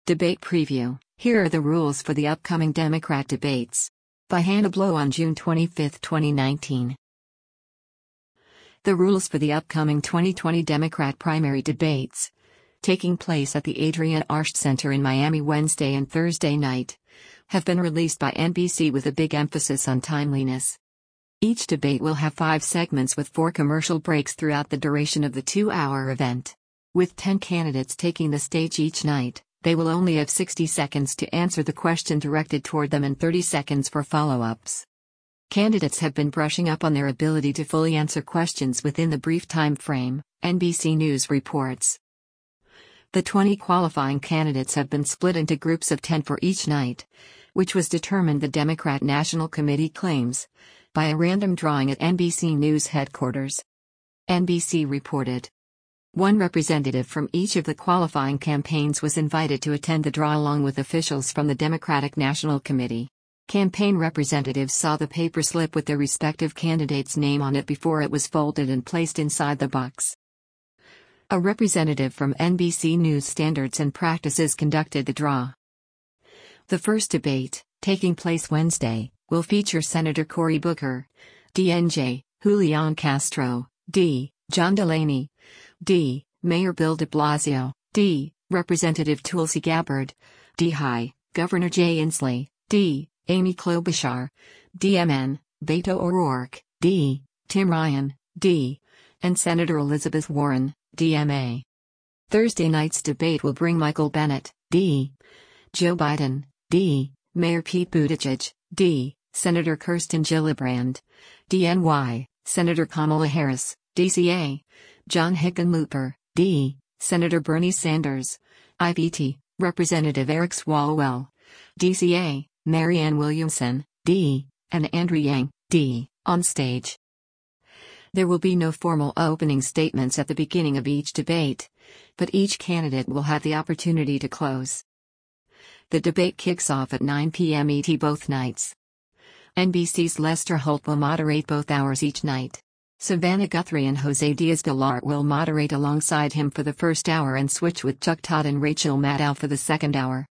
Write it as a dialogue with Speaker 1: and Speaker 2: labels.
Speaker 1: Debate Preview. Here are the rules for the upcoming Democrat debates. By Hannah Blow on June 25, 2019. The rules for the upcoming 2020 Democrat primary debates, taking place at the Adrienne Arsht Center in Miami Wednesday and Thursday night, have been released by NBC with a big emphasis on timeliness. Each debate will have 5 segments with 4 commercial breaks throughout the duration of the 2-hour event. With 10 candidates taking the stage each night, they will only have 60 seconds to answer the question directed toward them and 30 seconds for follow-ups. Candidates have been brushing up on their ability to fully answer questions within the brief time frame, NBC News reports. The 20 qualifying candidates have been split into groups of 10 for each night, which was determined, the Democrat National Committee claims, by a random drawing at NBC News headquarters. NBC reported. One representative from each of the qualifying campaigns was invited to attend the draw along with officials from the Democratic National Committee. Campaign representatives saw the paper slip with their respective candidate's name on it before it was folded and placed inside the box. A representative from NBC News Standards and Practices conducted the draw. The first debate, taking place Wednesday, will feature Senator Cory Booker, D.N.J., Julian Castro, D., John Delaney, D., Mayor Bill de Blasio, D., Representative Tulsi Gabbard, D. High, Governor Jay Inslee, D., Amy Klobuchar, D.M.N., Beto O'Rourke, D., Tim Ryan, D., and Senator Elizabeth Warren, D.M.A. Thursday night's debate will bring Michael Bennet, D., Joe Biden, D., Mayor Pete Buttigieg, D., Senator Kirsten Gillibrand, D.N.Y., Senator Kamala Harris, D.C.A., John Hickenlooper, D., Senator Bernie Sanders, IVT, Representative Eric Swalwell, D.C.A., Marianne Williamson, D., and Andrew Yang, D., on stage. There will be no formal opening statements at the beginning of each debate, but each candidate will have the opportunity to close. The debate kicks off at 9 p.m. ET both nights. NBC's Lester Holt will moderate both hours each night. Savannah Guthrie and Jose Diaz-Balart will moderate alongside him for the first hour and switch with Chuck Todd and Rachel Maddow for the second hour.